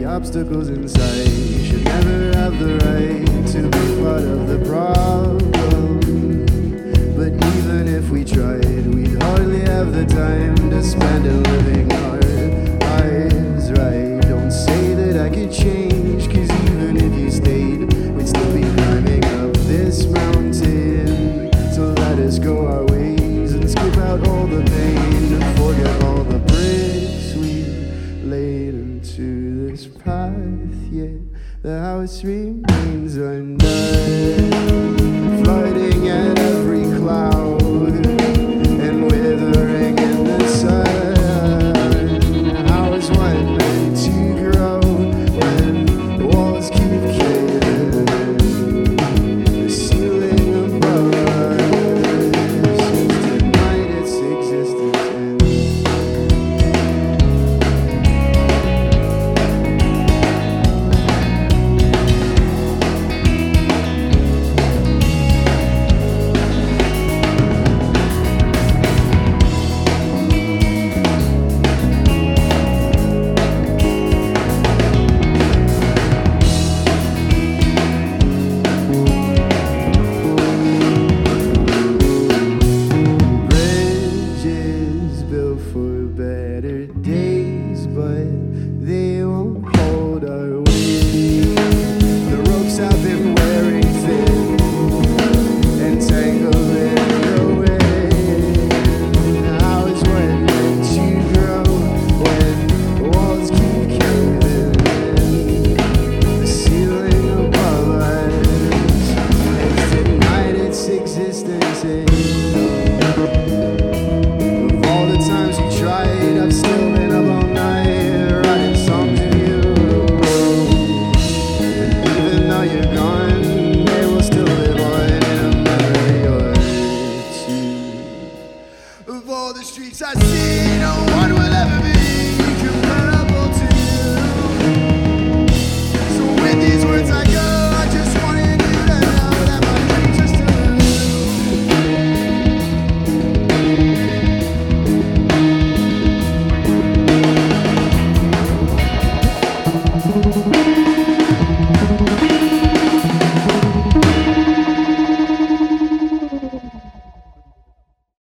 obstacles in sight. You should never have the right to be part of the problem. But even if we tried, we'd hardly have the time to spend it living our lives right. Don't say that I could change, 'cause even if you stayed, we'd still be climbing up this mountain. So let us go our ways and skip out all the pain and forget all the bricks we laid into this path. Yet the house remains undone, flooding at every cloud and withering in the sun. How is one meant to grow when walls keep caving in? The ceiling above us seems to deny its existence. For better days, but they won't hold our